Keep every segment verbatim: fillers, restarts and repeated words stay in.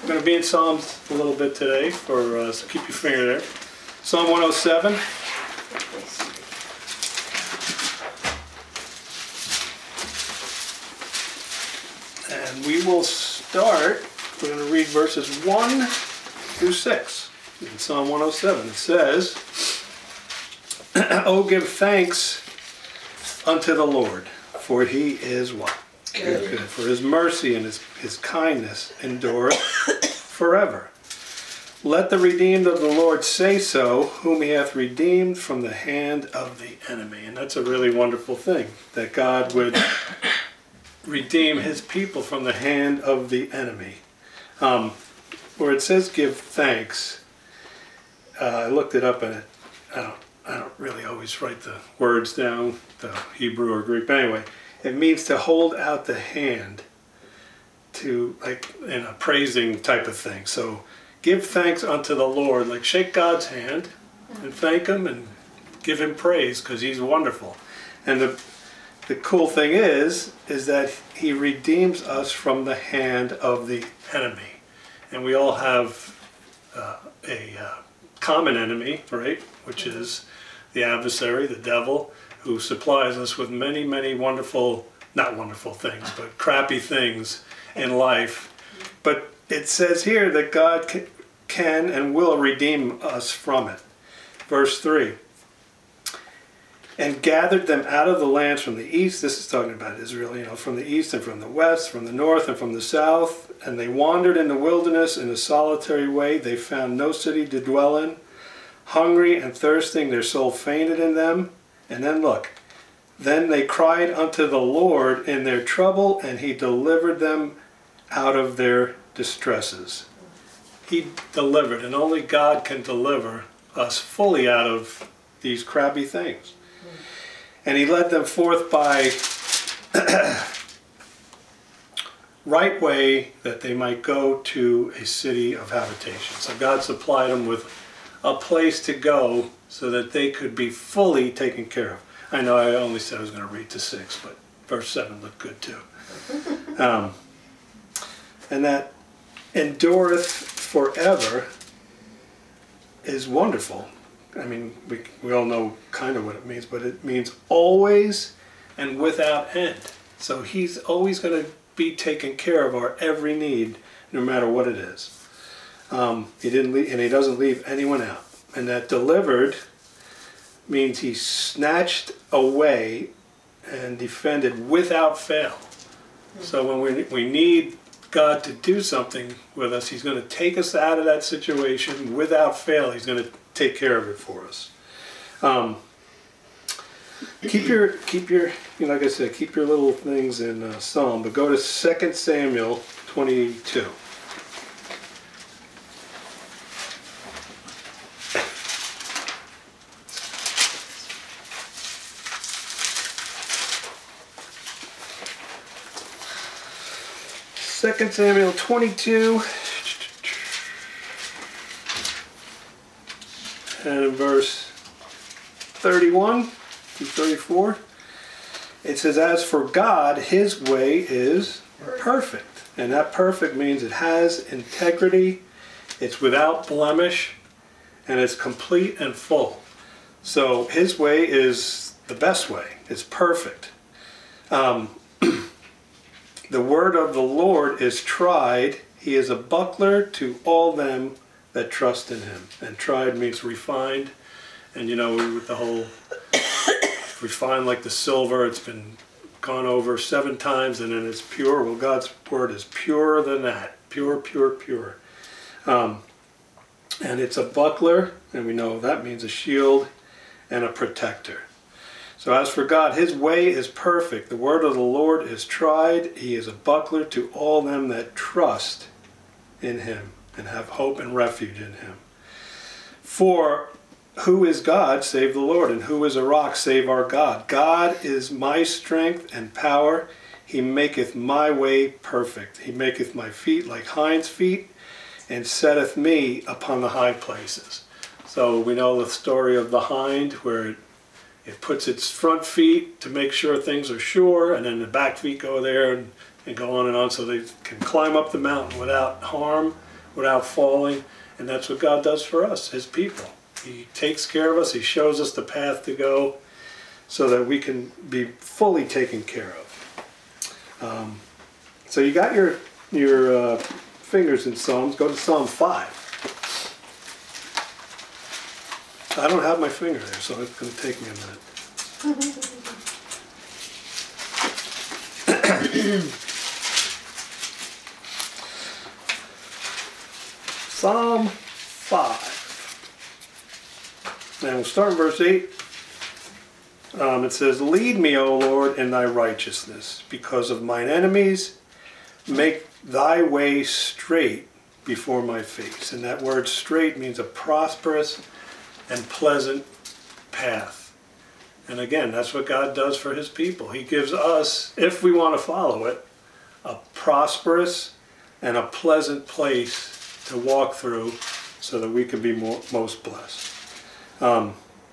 We're going to be in Psalms a little bit today, for uh, so keep your finger there. Psalm one oh seven. And we will start, we're going to read verses one through six. In Psalm one oh seven it says, "Oh, give thanks unto the Lord, for he is what? Good. Good. For his mercy and his, his kindness endureth forever. Let the redeemed of the Lord say so, whom he hath redeemed from the hand of the enemy." And that's a really wonderful thing, that God would redeem his people from the hand of the enemy. Um, where it says give thanks, uh, I looked it up, and it, I don't, I don't really always write the words down, the Hebrew or Greek, but anyway, it means to hold out the hand, to, like, in a praising type of thing. So give thanks unto the Lord, like shake God's hand and thank him and give him praise, because he's wonderful. And the the cool thing is, is that he redeems us from the hand of the enemy. And we all have uh, a uh, common enemy, right? Which is the adversary, the devil, who supplies us with many, many wonderful, not wonderful things, but crappy things in life. But it says here that God can, can and will redeem us from it. Verse three. "And gathered them out of the lands from the east," this is talking about Israel, you know, "from the east and from the west, from the north and from the south. And they wandered in the wilderness in a solitary way. They found no city to dwell in. Hungry and thirsting, their soul fainted in them." And then look, "Then they cried unto the Lord in their trouble, and he delivered them out of their distresses." He delivered, and only God can deliver us fully out of these crabby things. "And he led them forth by right way, that they might go to a city of habitation." So God supplied them with a place to go so that they could be fully taken care of. I know I only said I was going to read to six, but verse seven looked good too. Um, and that endureth forever is wonderful. I mean, we, we all know kind of what it means, but it means always and without end. So he's always going to be taking care of our every need, no matter what it is. Um, he didn't leave, and he doesn't leave anyone out. And that delivered means he snatched away and defended without fail. So when we, we need God to do something with us, he's going to take us out of that situation without fail. He's going to take care of it for us. Um, keep your, keep your, you know, like I said, keep your little things in uh, Psalm, but go to Second Samuel twenty-two. Second Samuel twenty-two, and in verse thirty-one through thirty-four, it says, "As for God, his way is perfect." And that perfect means it has integrity, it's without blemish, and it's complete and full. So his way is the best way. It's perfect. Um, The word of the Lord is tried. He is a buckler to all them that trust in him. And tried means refined. And you know, with the whole refined like the silver, it's been gone over seven times and then it's pure. Well, God's word is purer than that. Pure, pure, pure. Um, and it's a buckler, and we know that means a shield and a protector. So as for God, his way is perfect. The word of the Lord is tried. He is a buckler to all them that trust in him and have hope and refuge in him. For who is God save the Lord? And who is a rock save our God? God is my strength and power. He maketh my way perfect. He maketh my feet like hinds' feet, and setteth me upon the high places. So we know the story of the hind, where it It puts its front feet to make sure things are sure, and then the back feet go there and, and go on and on so they can climb up the mountain without harm without falling. And that's what God does for us, his people. He takes care of us. He shows us the path to go so that we can be fully taken care of. Um, so you got your, your uh, fingers in Psalms. Go to Psalm five. I don't have my finger there, so it's going to take me a minute. Psalm five. And we'll start in verse eight. Um, it says, "Lead me, O Lord, in thy righteousness. Because of mine enemies, make thy way straight before my face." And that word straight means a prosperous and pleasant path. And again, that's what God does for his people. He gives us, if we want to follow it, a prosperous and a pleasant place to walk through so that we can be more, most blessed. Um,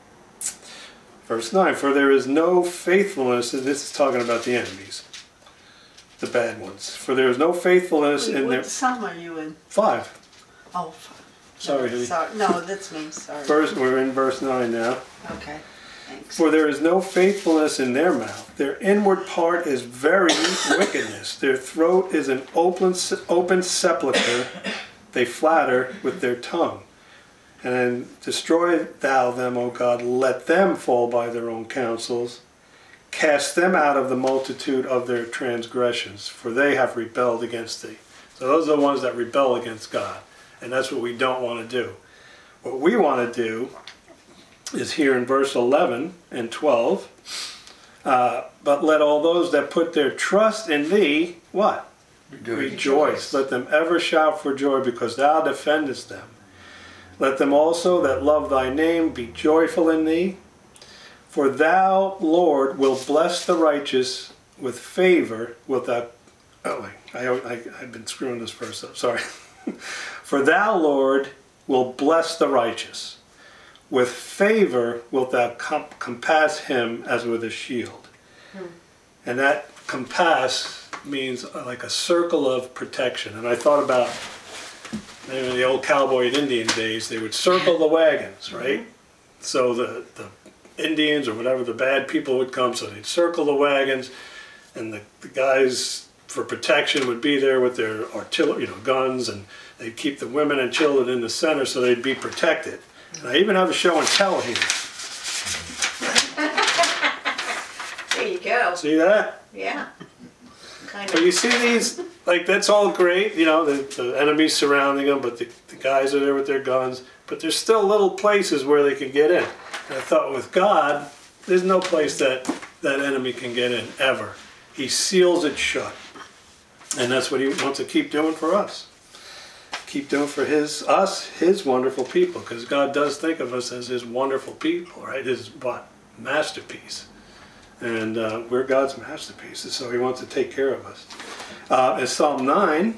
verse nine, "For there is no faithfulness," and this is talking about the enemies, the bad ones. "For there is no faithfulness Wait, in what their..." psalm are you in? Five. Oh, five. Sorry, no, honey. sorry. No, that's me. Sorry. Verse, we're in verse nine now. Okay, thanks. "For there is no faithfulness in their mouth. Their inward part is very wickedness. Their throat is an open, open sepulchre. They flatter with their tongue. And then destroy thou them, O God. Let them fall by their own counsels. Cast them out of the multitude of their transgressions, for they have rebelled against thee." So those are the ones that rebel against God. And that's what we don't want to do. What we want to do is here in verse eleven and twelve. Uh, "But let all those that put their trust in thee," what? Rejoice. Rejoice. "Let them ever shout for joy, because thou defendest them. Let them also that love thy name be joyful in thee. For thou, Lord, will bless the righteous with favor, wilt thou..." Oh, wait, I, I, I've been screwing this verse up, sorry. "For thou, Lord, will bless the righteous. With favor wilt thou com- compass him as with a shield." Hmm. And that compass means like a circle of protection. And I thought about maybe in the old cowboy and Indian days, they would circle the wagons, right? Mm-hmm. So the, the Indians or whatever, the bad people would come, so they'd circle the wagons, and the, the guys for protection would be there with their artillery, you know, guns, and they'd keep the women and children in the center so they'd be protected. And I even have a show and tell here. There you go. See that? Yeah. Kind But of. you see these, like, that's all great, you know, the, the enemy's surrounding them, but the, the guys are there with their guns, but there's still little places where they can get in. And I thought with God, there's no place that that enemy can get in, ever. He seals it shut. And that's what he wants to keep doing for us. Keep doing for his, us, his wonderful people, because God does think of us as his wonderful people, right? His, what? Masterpiece. And uh, we're God's masterpieces, so he wants to take care of us. Uh, in Psalm nine,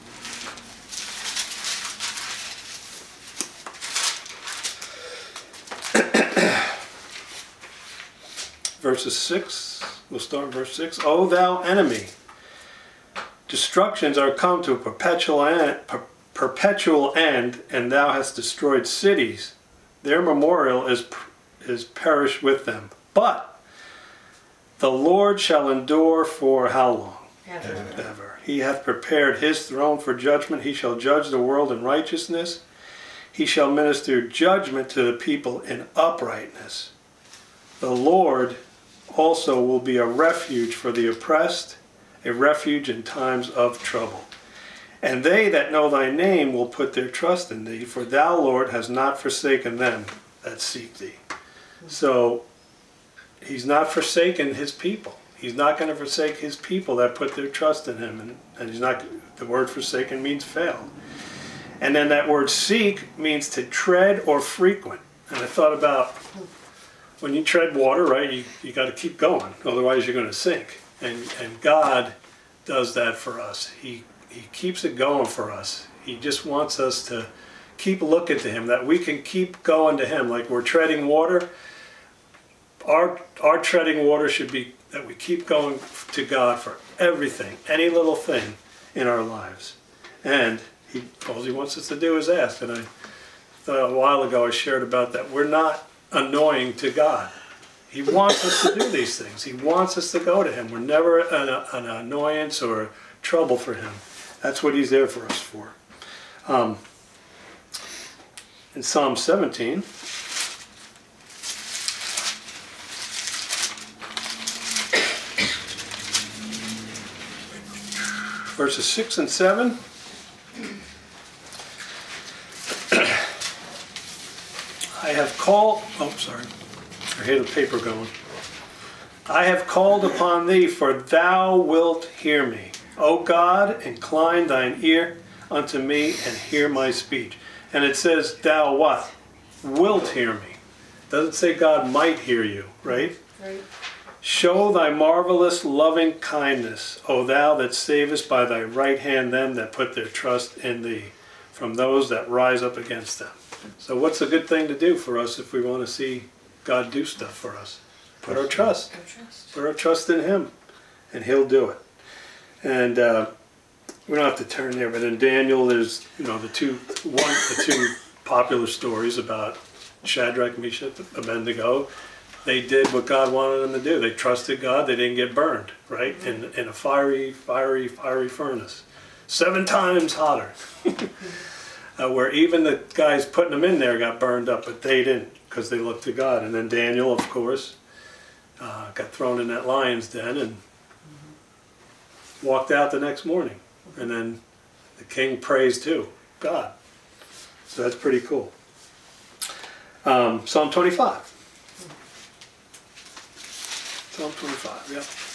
verses six, we'll start in verse six. "O thou enemy, destructions are come to a perpetual end, per- perpetual end, and thou hast destroyed cities. Their memorial is, is perished with them. But the Lord shall endure for how long? Ever. Ever. He hath prepared his throne for judgment. He shall judge the world in righteousness. He shall minister judgment to the people in uprightness. The Lord also will be a refuge for the oppressed, a refuge in times of trouble. And they that know thy name will put their trust in thee, for thou, Lord, hast not forsaken them that seek thee." So he's not forsaken his people. He's not going to forsake his people that put their trust in him. And, and he's not, the word forsaken means fail. And then that word seek means to tread or frequent. And I thought about when you tread water, right, you, you got to keep going. Otherwise you're going to sink. And, and God does that for us. He, he keeps it going for us. He just wants us to keep looking to him, that we can keep going to him. Like we're treading water. Our, our treading water should be that we keep going to God for everything, any little thing in our lives. And He, all he wants us to do is ask. And I thought a while ago I shared about that. We're not annoying to God. He wants us to do these things. He wants us to go to him. We're never an, an annoyance or trouble for him. That's what he's there for us for. Um, in Psalm seventeen, verses six and seven. I have called, oh, sorry. I hear the paper going. I have called upon thee, for thou wilt hear me. O God, incline thine ear unto me and hear my speech. And it says, thou what? Wilt hear me. Doesn't say God might hear you, right? Right. Show thy marvelous loving kindness, O thou that savest by thy right hand them that put their trust in thee, from those that rise up against them. So what's a good thing to do for us if we want to see God do stuff for us? Put our trust. Put our trust in him, and he'll do it. And uh, we don't have to turn there, but in Daniel, there's you know the two one the two popular stories about Shadrach, Meshach, Abednego. They did what God wanted them to do. They trusted God. They didn't get burned, right? In in a fiery, fiery, fiery furnace, seven times hotter. uh, where even the guys putting them in there got burned up, but they didn't because they looked to God. And then Daniel, of course, uh, got thrown in that lion's den and walked out the next morning. And then the king praised too, God. So that's pretty cool. Um, Psalm twenty-five. Psalm twenty-five,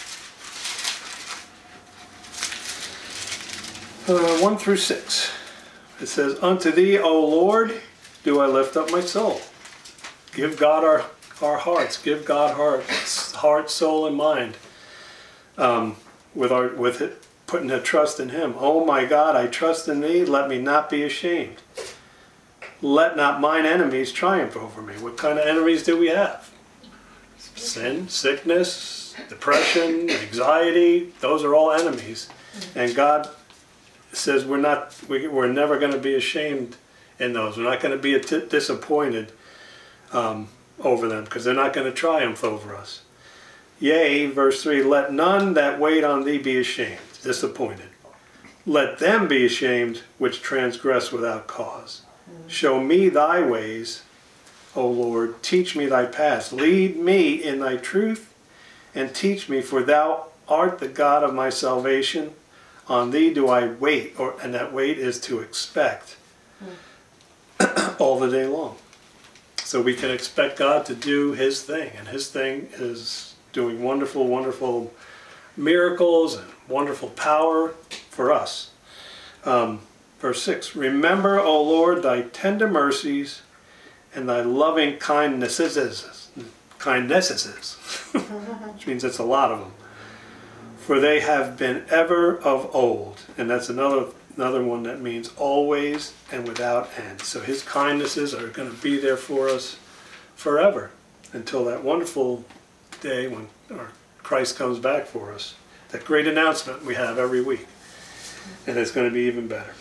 yeah. Uh, one through six. It says, unto thee, O Lord, do I lift up my soul. Give God our, our hearts. Give God heart, heart, soul, and mind. Um, with our with it, putting a trust in him. Oh my God, I trust in thee. Let me not be ashamed. Let not mine enemies triumph over me. What kind of enemies do we have? Sin, sickness, depression, anxiety. Those are all enemies. And God says we're not. We, we're never going to be ashamed in those. We're not going to be t- disappointed um, over them because they're not going to triumph over us. Yea, verse three, let none that wait on thee be ashamed, disappointed. Let them be ashamed which transgress without cause. Mm. Show me thy ways, O Lord, teach me thy paths. Lead me in thy truth and teach me, for thou art the God of my salvation. On thee do I wait, or and that wait is to expect mm. all the day long. So we can expect God to do his thing, and his thing is doing wonderful, wonderful miracles and wonderful power for us. Um, verse six, remember, O Lord, thy tender mercies and thy loving kindnesses, kindnesses, which means it's a lot of them. For they have been ever of old. And that's another another one that means always and without end. So his kindnesses are going to be there for us forever until that wonderful day when our Christ comes back for us. That great announcement we have every week. And it's going to be even better.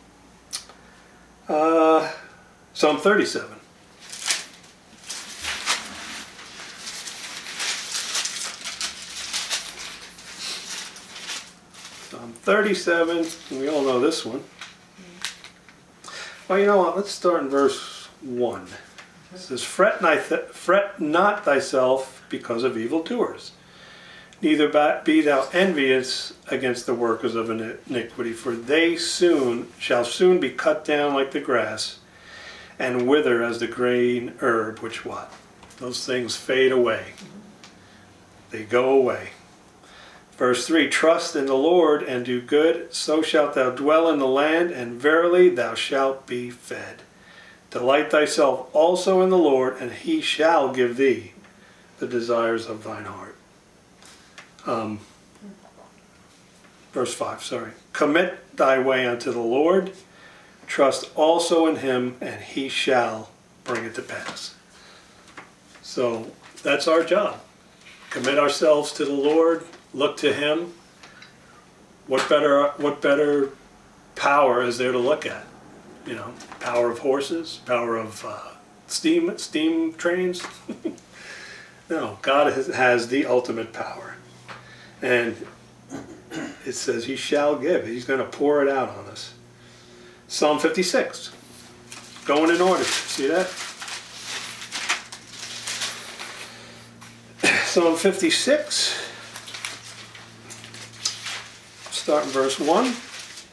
Uh, Psalm thirty-seven. Psalm thirty-seven, we all know this one. Well, you know what? Let's start in verse one. It says, Fret, th- fret not thyself because of evildoers, neither be thou envious against the workers of iniquity, for they soon shall soon be cut down like the grass, and wither as the green herb, which what? Those things fade away. They go away. Verse three, trust in the Lord and do good, so shalt thou dwell in the land, and verily thou shalt be fed. Delight thyself also in the Lord, and he shall give thee the desires of thine heart. Um, verse five, sorry. Commit thy way unto the Lord, trust also in him, and he shall bring it to pass. So that's our job. Commit ourselves to the Lord, look to him. What better, what better power is there to look at? You know, power of horses, power of uh, steam steam trains. No, God has, has the ultimate power, and it says He shall give. He's going to pour it out on us. Psalm fifty-six, going in order. See that? Psalm fifty-six, start in verse one. It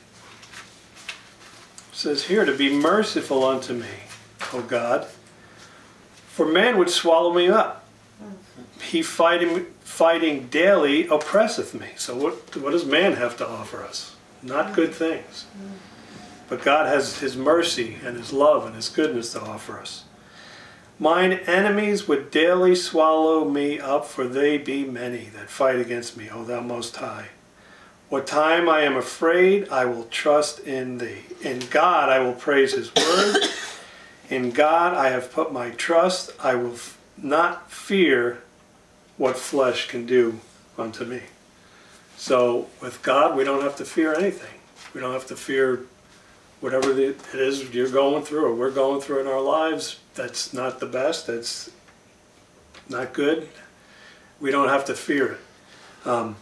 says here, to be merciful unto me, O God, for man would swallow me up. He fighting, fighting daily oppresseth me. So what, what does man have to offer us? Not good things. But God has His mercy and His love and His goodness to offer us. Mine enemies would daily swallow me up, for they be many that fight against me, O Thou Most High. What time I am afraid, I will trust in Thee. In God I will praise His word. In God I have put my trust. I will f- not fear what flesh can do unto me. So with God we don't have to fear anything. We don't have to fear whatever the, it is you're going through or we're going through in our lives. That's not the best. That's not good. We don't have to fear it. Um,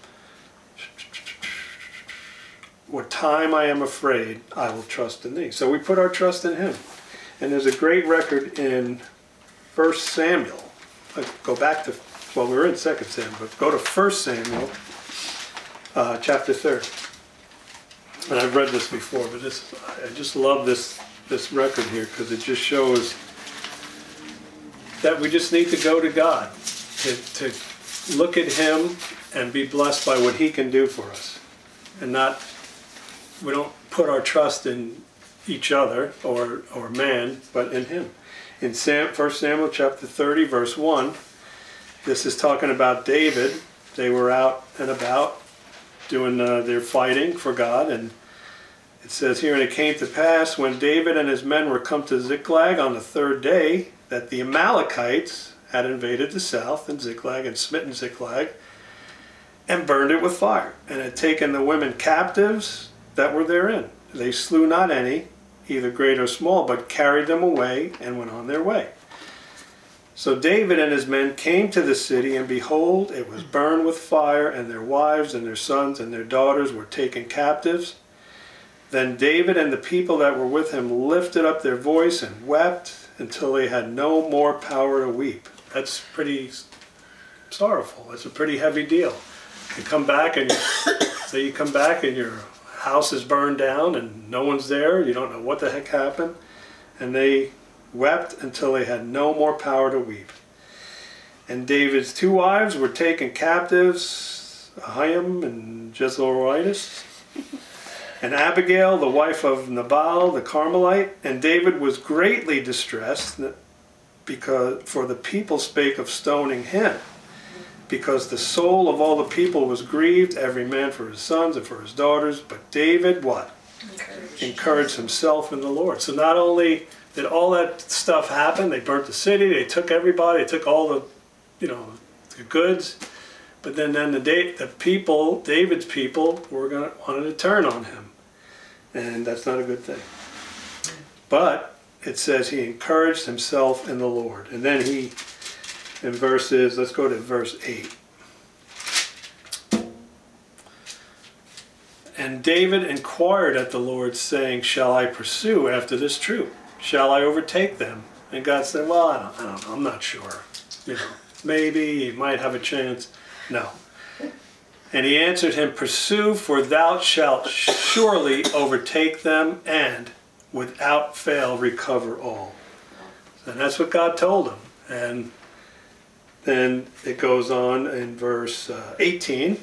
what time I am afraid, I will trust in Thee. So we put our trust in Him. And there's a great record in First Samuel. I go back to, well, we were in Second Samuel, but go to First Samuel, uh, chapter thirty. And I've read this before, but this, I just love this this record here because it just shows that we just need to go to God, to, to look at Him and be blessed by what He can do for us. And not, we don't put our trust in each other or, or man, but in Him. In Sam, First Samuel chapter thirty, verse one, this is talking about David. They were out and about doing uh, their fighting for God, and it says here, and it came to pass when David and his men were come to Ziklag on the third day, that the Amalekites had invaded the south and Ziklag and smitten Ziklag and burned it with fire, and had taken the women captives that were therein. They slew not any, either great or small, but carried them away and went on their way. So David and his men came to the city, and behold, it was burned with fire, and their wives and their sons and their daughters were taken captives. Then David and the people that were with him lifted up their voice and wept until they had no more power to weep. That's pretty sorrowful. That's a pretty heavy deal. You come back and say you come back and your house is burned down and no one's there. You don't know what the heck happened. And they wept until they had no more power to weep. And David's two wives were taken captives, Ahinoam and Jezreelites, and Abigail, the wife of Nabal the Carmelite. And David was greatly distressed, because for the people spake of stoning him, because the soul of all the people was grieved, every man for his sons and for his daughters. But David, what? Encouraged, Encouraged himself in the Lord. So not only did all that stuff happen, they burnt the city, they took everybody, they took all the, you know, the goods, but then, then the, the people, David's people, were gonna wanted to turn on him. And that's not a good thing. But it says he encouraged himself in the Lord. And then he, in verses, let's go to verse eight. And David inquired at the Lord, saying, shall I pursue after this troop? Shall I overtake them? And God said, well, I don't, I don't know, I'm not sure. You know, maybe you might have a chance. No. And he answered him, pursue, for thou shalt surely overtake them, and without fail recover all. And that's what God told him. And then it goes on in verse uh, eighteen.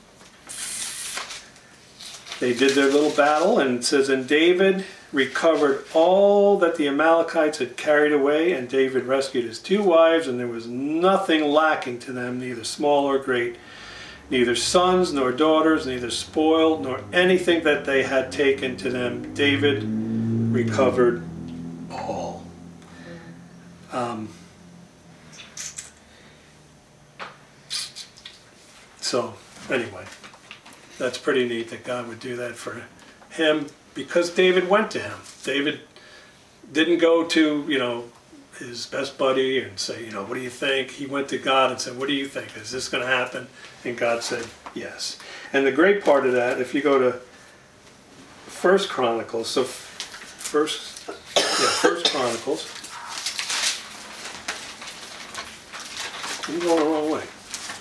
They did their little battle, and it says, and David recovered all that the Amalekites had carried away, and David rescued his two wives, and there was nothing lacking to them, neither small or great, neither sons nor daughters, neither spoil nor anything that they had taken to them. David recovered all. Um, so, anyway, that's pretty neat that God would do that for him because David went to him. David didn't go to, you know, his best buddy and say, you know, what do you think? He went to God and said, what do you think? Is this going to happen? And God said, yes. And the great part of that, if you go to First Chronicles, so first, yeah, First Chronicles, I'm going the wrong way.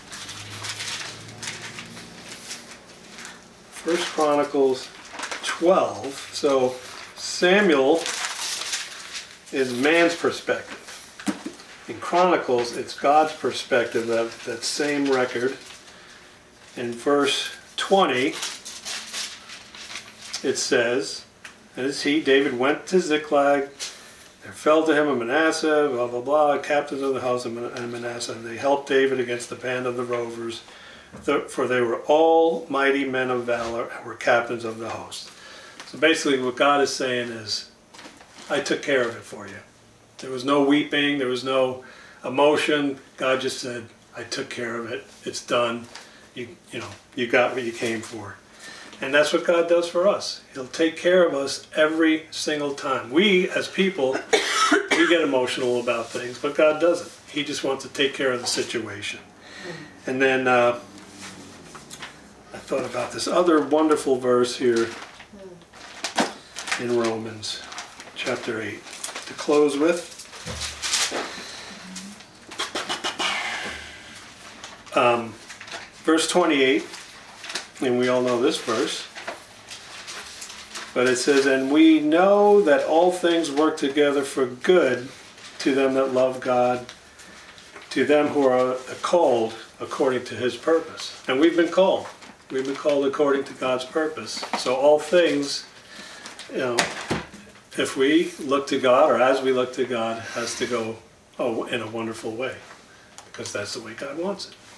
First Chronicles twelve, so Samuel is man's perspective. In Chronicles, it's God's perspective, that, that same record. In verse twenty, it says, and it's he, David went to Ziklag, there fell to him a Manasseh, blah, blah, blah, captains of the house of Manasseh, and they helped David against the band of the rovers, for they were all mighty men of valor and were captains of the host. So basically what God is saying is, I took care of it for you. There was no weeping, there was no emotion. God just said, I took care of it, it's done. You, you know, you got what you came for. And that's what God does for us. He'll take care of us every single time. We, as people, we get emotional about things, but God doesn't. He just wants to take care of the situation. And then uh, I thought about this other wonderful verse here in Romans chapter eight to close with. Um, verse twenty-eight, and we all know this verse, but it says, and we know that all things work together for good to them that love God, to them who are called according to his purpose. And we've been called. We've been called according to God's purpose. So all things, you know, if we look to God, or as we look to God, has to go oh, in a wonderful way, because that's the way God wants it.